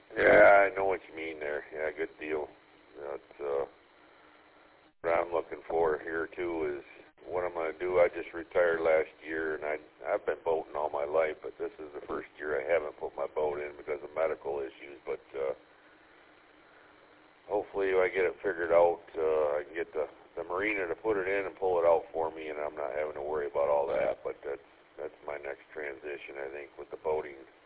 Yeah, I know what you mean there. Yeah, good deal. That's what I'm looking for here too is what I'm going to do. I just retired last year, and I've been boating all my life, but this is the first year I haven't put my boat in because of medical issues. But hopefully, if I get it figured out, I can get the marina to put it in and pull it out for me, and I'm not having to worry about all that. But that's my next transition, I think, with the boating.